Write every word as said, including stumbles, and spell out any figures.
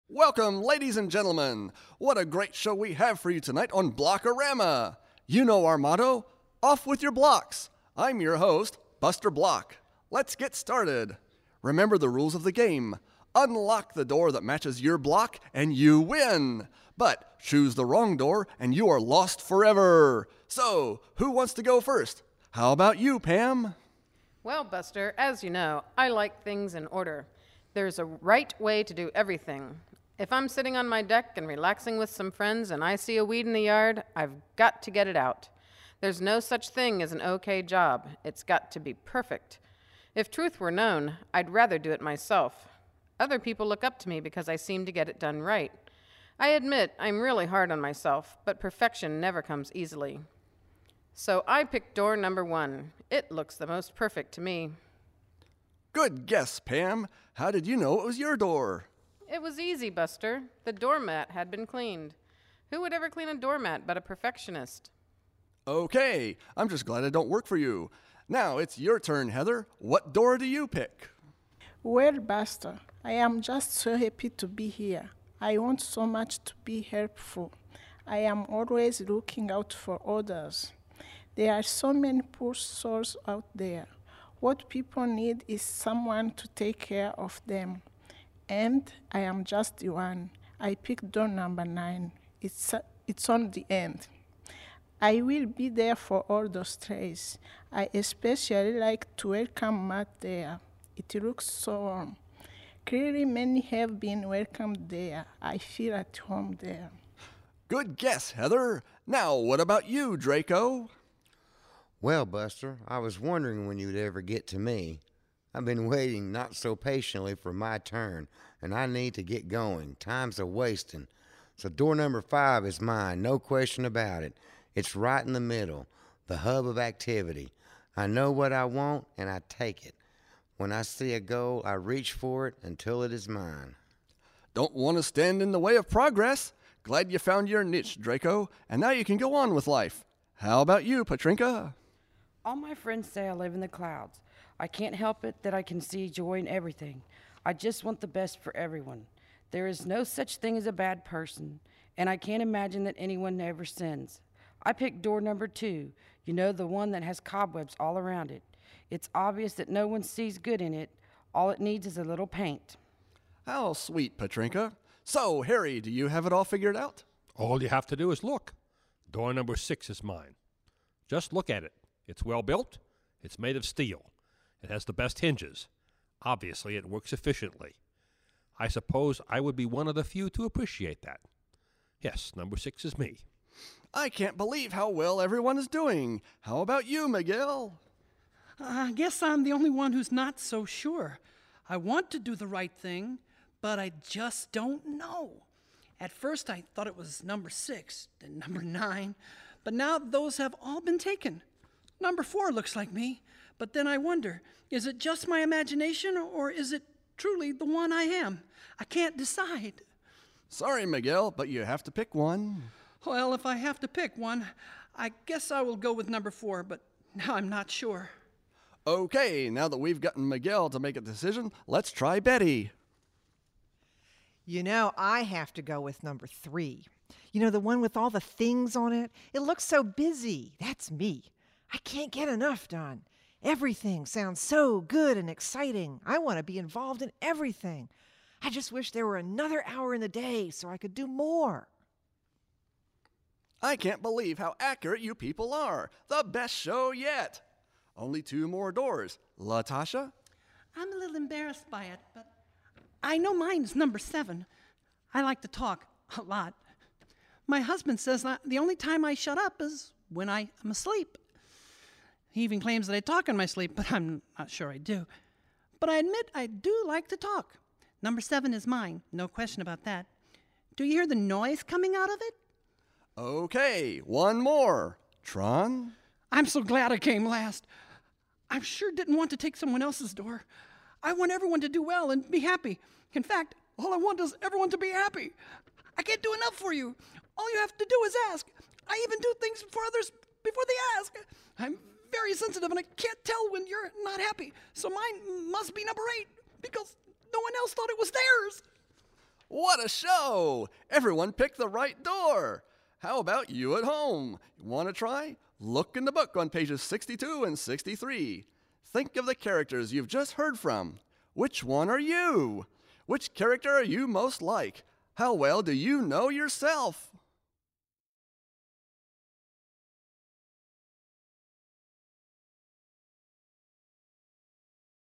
Welcome, ladies and gentlemen. What a great show we have for you tonight on Blockorama. You know our motto, off with your blocks. I'm your host, Buster Block. Let's get started. Remember the rules of the game. Unlock the door that matches your block and you win. But choose the wrong door and you are lost forever. So, who wants to go first? How about you, Pam? Well, Buster, as you know, I like things in order. There's a right way to do everything. If I'm sitting on my deck and relaxing with some friends and I see a weed in the yard, I've got to get it out. There's no such thing as an okay job. It's got to be perfect. If truth were known, I'd rather do it myself. Other people look up to me because I seem to get it done right. I admit I'm really hard on myself, but perfection never comes easily. So I picked door number one. It looks the most perfect to me. Good guess, Pam. How did you know it was your door? It was easy, Buster. The doormat had been cleaned. Who would ever clean a doormat but a perfectionist? Okay, I'm just glad I don't work for you. Now it's your turn, Heather. What door do you pick? Well, Buster, I am just so happy to be here. I want so much to be helpful. I am always looking out for others. There are so many poor souls out there. What people need is someone to take care of them. And I am just the one. I picked door number nine. It's, uh, it's on the end. I will be there for all those strays. I especially like to welcome Matt there. It looks so warm. Clearly many have been welcomed there. I feel at home there. Good guess, Heather. Now, what about you, Draco? Well, Buster, I was wondering when you'd ever get to me. I've been waiting not so patiently for my turn, and I need to get going. Time's a wasting. So door number five is mine, no question about it. It's right in the middle, the hub of activity. I know what I want, and I take it. When I see a goal, I reach for it until it is mine. Don't want to stand in the way of progress. Glad you found your niche, Draco, and now you can go on with life. How about you, Patrinka? All my friends say I live in the clouds. I can't help it that I can see joy in everything. I just want the best for everyone. There is no such thing as a bad person, and I can't imagine that anyone ever sins. I picked door number two, you know, the one that has cobwebs all around it. It's obvious that no one sees good in it. All it needs is a little paint. How sweet, Patrinka. So, Harry, do you have it all figured out? All you have to do is look. Door number six is mine. Just look at it. It's well built. It's made of steel. It has the best hinges. Obviously, it works efficiently. I suppose I would be one of the few to appreciate that. Yes, number six is me. I can't believe how well everyone is doing. How about you, Miguel? I guess I'm the only one who's not so sure. I want to do the right thing, but I just don't know. At first, I thought it was number six, then number nine, but now those have all been taken. Number four looks like me, but then I wonder, is it just my imagination, or is it truly the one I am? I can't decide. Sorry, Miguel, but you have to pick one. Well, if I have to pick one, I guess I will go with number four, but now I'm not sure. Okay, now that we've gotten Miguel to make a decision, let's try Betty. You know, I have to go with number three. You know, the one with all the things on it? It looks so busy. That's me. I can't get enough done. Everything sounds so good and exciting. I want to be involved in everything. I just wish there were another hour in the day so I could do more. I can't believe how accurate you people are. The best show yet. Only two more doors. Latasha? I'm a little embarrassed by it, but I know mine is number seven. I like to talk a lot. My husband says that the only time I shut up is when I am asleep. He even claims that I talk in my sleep, but I'm not sure I do. But I admit I do like to talk. Number seven is mine, no question about that. Do you hear the noise coming out of it? Okay, one more. Tron? I'm so glad I came last. I sure didn't want to take someone else's door. I want everyone to do well and be happy. In fact, all I want is everyone to be happy. I can't do enough for you. All you have to do is ask. I even do things for others before they ask. I'm very sensitive and I can't tell when you're not happy. So mine must be number eight because no one else thought it was theirs. What a show! Everyone picked the right door. How about you at home? Want to try? Look in the book on pages sixty-two and sixty-three. Think of the characters you've just heard from. Which one are you? Which character are you most like? How well do you know yourself?